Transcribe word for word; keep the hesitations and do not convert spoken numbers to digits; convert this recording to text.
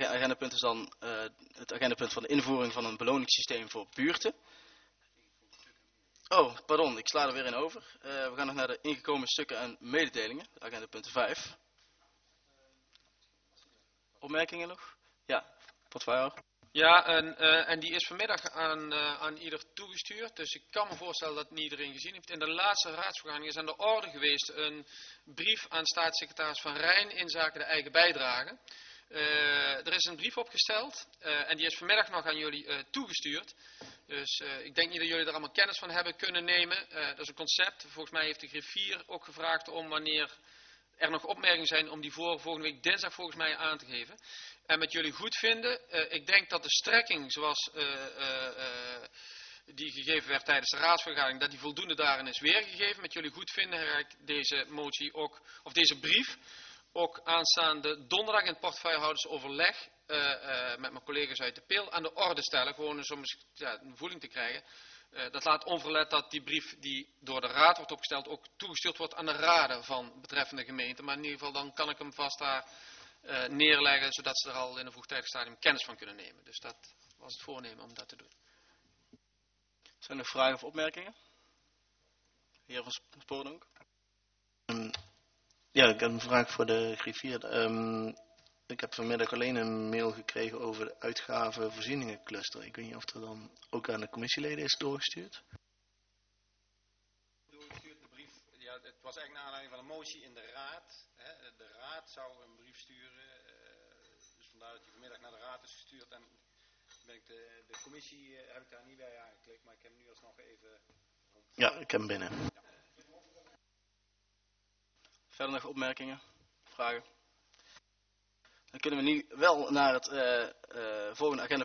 ag- agendapunt is dan uh, het agendapunt van de invoering van een beloningssysteem voor buurten. Oh, pardon, ik sla er weer in over. Uh, we gaan nog naar de ingekomen stukken en mededelingen, agendapunt vijf. Opmerkingen nog? Ja, portefeuillehouder. Ja, en, uh, en die is vanmiddag aan, uh, aan ieder toegestuurd. Dus ik kan me voorstellen dat niet iedereen gezien heeft. In de laatste raadsvergadering is aan de orde geweest een brief aan staatssecretaris Van Rijn in zaken de eigen bijdrage. Uh, er is een brief opgesteld uh, en die is vanmiddag nog aan jullie uh, toegestuurd. Dus uh, ik denk niet dat jullie er allemaal kennis van hebben kunnen nemen. Uh, dat is een concept. Volgens mij heeft de griffier ook gevraagd om wanneer er nog opmerkingen zijn om die voor volgende week dinsdag volgens mij aan te geven. En met jullie goedvinden, uh, ik denk dat de strekking zoals uh, uh, uh, die gegeven werd tijdens de raadsvergadering, dat die voldoende daarin is weergegeven. Met jullie goedvinden ga ik deze motie ook, of deze brief, ook aanstaande donderdag in het portefeuillehoudersoverleg uh, uh, met mijn collega's uit de Peel aan de orde stellen. Gewoon eens om ja, een voeling te krijgen. Uh, dat laat onverlet dat die brief die door de raad wordt opgesteld ook toegestuurd wordt aan de raden van betreffende gemeente. Maar in ieder geval dan kan ik hem vast daar uh, neerleggen, zodat ze er al in een vroegtijdig stadium kennis van kunnen nemen. Dus dat was het voornemen om dat te doen. Zijn er vragen of opmerkingen? Heer van Spoordonk. Um, ja, ik heb een vraag voor de griffier. Um, ik heb vanmiddag alleen een mail gekregen over de uitgavenvoorzieningencluster. Ik weet niet of er dan ook aan de commissieleden is doorgestuurd. Doorgestuurd de brief, ja, het was eigenlijk naar aanleiding van een motie in de raad. Hè. De raad zou een brief sturen, uh, dus vandaar dat die vanmiddag naar de raad is gestuurd. En ben ik de, de commissie uh, heb ik daar niet bij aangeklikt, maar ik heb hem nu alsnog even rond. Ja, ik heb hem binnen. Ja. Verder nog opmerkingen? Vragen? Dan kunnen we nu wel naar het uh, uh, volgende agenda.